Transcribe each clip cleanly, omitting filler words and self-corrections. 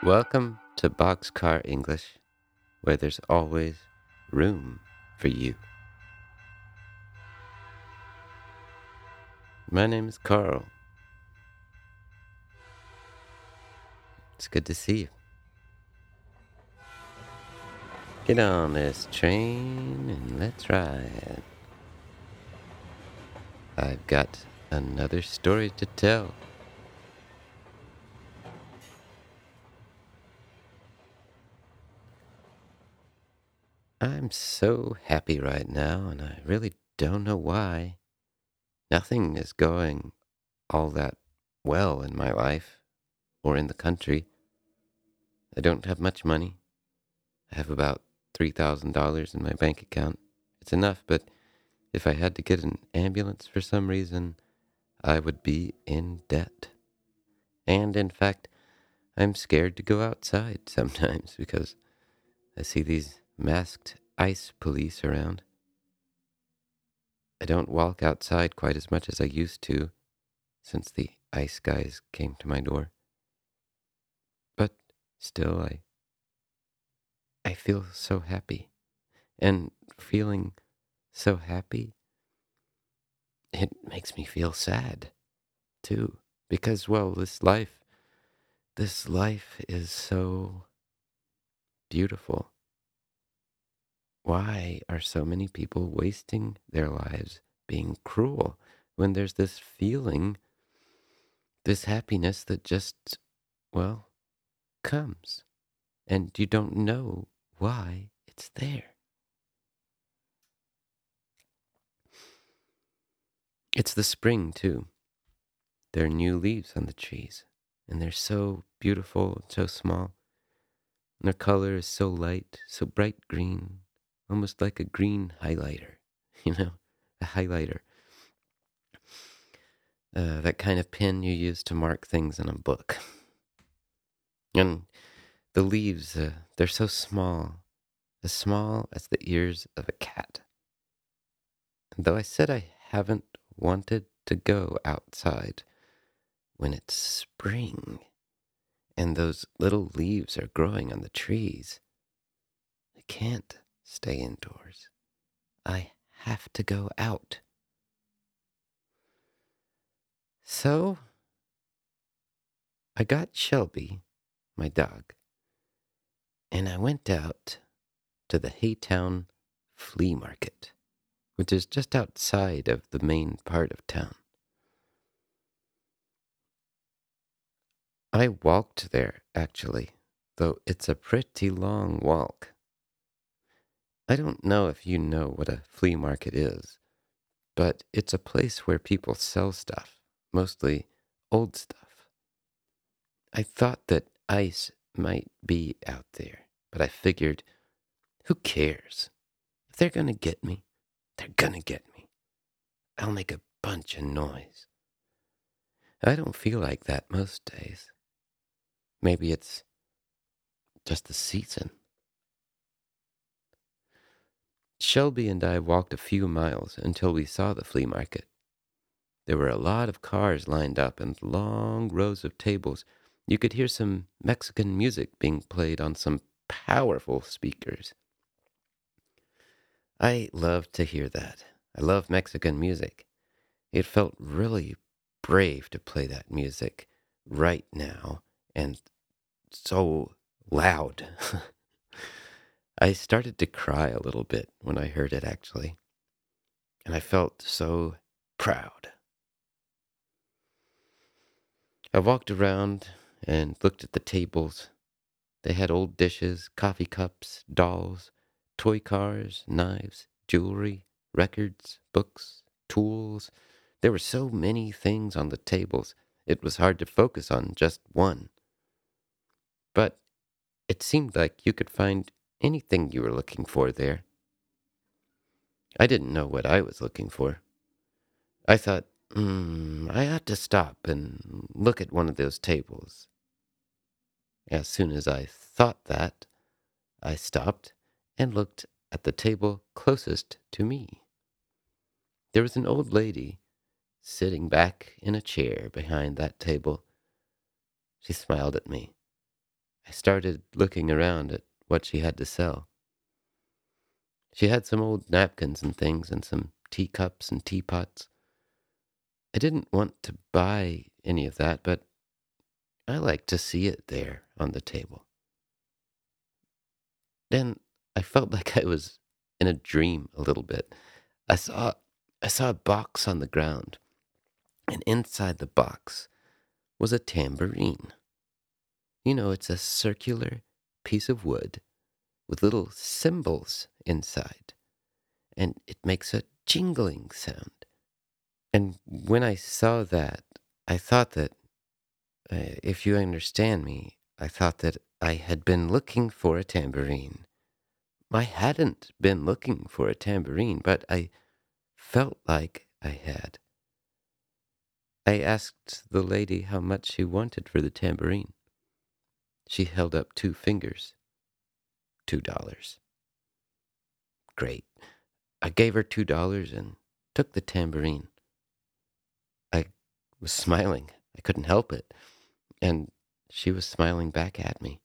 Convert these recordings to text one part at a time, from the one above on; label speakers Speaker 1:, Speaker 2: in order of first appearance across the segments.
Speaker 1: Welcome to Boxcar English, where there's always room for you. My name is Carl. It's good to see you. Get on this train and let's ride. I've got another story to tell. I'm so happy right now, and I really don't know why. Nothing is going all that well in my life or in the country. I don't have much money. I have about $3,000 in my bank account. It's enough, but if I had to get an ambulance for some reason, I would be in debt. And in fact, I'm scared to go outside sometimes because I see these masked ICE police around. I don't walk outside quite as much as I used to since the ICE guys came to my door. But still, I feel so happy. And feeling so happy, it makes me feel sad, too. Because, well, this life is so beautiful. Why are so many people wasting their lives being cruel when there's this feeling, this happiness that just, well, comes, and you don't know why it's there? It's the spring, too. There are new leaves on the trees, and they're so beautiful and so small. And their color is so light, so bright green, almost like a green highlighter, a highlighter. That kind of pen you use to mark things in a book. And the leaves, they're so small as the ears of a cat. And though I said I haven't wanted to go outside when it's spring and those little leaves are growing on the trees, I can't stay indoors. I have to go out. So I got Shelby, my dog, and I went out to the Haytown Flea Market, which is just outside of the main part of town. I walked there, actually, though it's a pretty long walk. I don't know if you know what a flea market is, but it's a place where people sell stuff, mostly old stuff. I thought that ICE might be out there, but I figured, who cares? If they're gonna get me, they're gonna get me. I'll make a bunch of noise. I don't feel like that most days. Maybe it's just the season. Shelby and I walked a few miles until we saw the flea market. There were a lot of cars lined up and long rows of tables. You could hear some Mexican music being played on some powerful speakers. I love to hear that. I love Mexican music. It felt really brave to play that music right now and so loud. I started to cry a little bit when I heard it, actually, and I felt so proud. I walked around and looked at the tables. They had old dishes, coffee cups, dolls, toy cars, knives, jewelry, records, books, tools. There were so many things on the tables, it was hard to focus on just one. But it seemed like you could find anything you were looking for there. I didn't know what I was looking for. I thought, I ought to stop and look at one of those tables. As soon as I thought that, I stopped and looked at the table closest to me. There was an old lady sitting back in a chair behind that table. She smiled at me. I started looking around at what she had to sell. She had some old napkins and things and some teacups and teapots. I didn't want to buy any of that, but I liked to see it there on the table. Then I felt like I was in a dream a little bit. I saw I saw a box on the ground, and inside the box was a tambourine. You know, it's a circular piece of wood with little cymbals inside, and it makes a jingling sound. And when I saw that, I thought that, if you understand me, I thought that I had been looking for a tambourine. I hadn't been looking for a tambourine, but I felt like I had. I asked the lady how much she wanted for the tambourine. She held up 2 fingers. $2. Great. I gave her $2 and took the tambourine. I was smiling. I couldn't help it. And she was smiling back at me.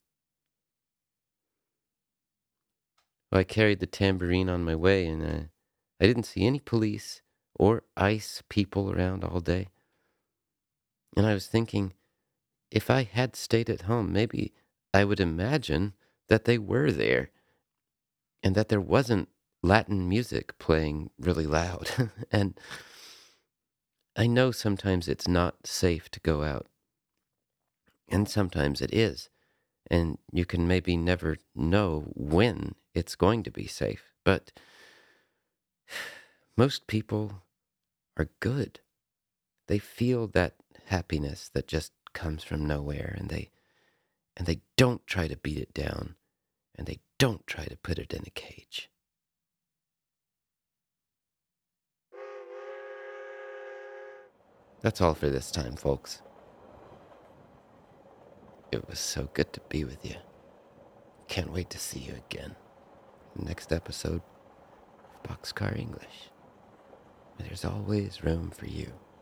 Speaker 1: Well, I carried the tambourine on my way, and I didn't see any police or ICE people around all day. And I was thinking, if I had stayed at home, maybe I would imagine that they were there and that there wasn't Latin music playing really loud. And I know sometimes it's not safe to go out, and sometimes it is. And you can maybe never know when it's going to be safe. But most people are good. They feel that happiness that just comes from nowhere, and they don't try to beat it down, and they don't try to put it in a cage. That's all for this time, folks. It was so good to be with you. Can't wait to see you again. Next episode of Boxcar English, where there's always room for you.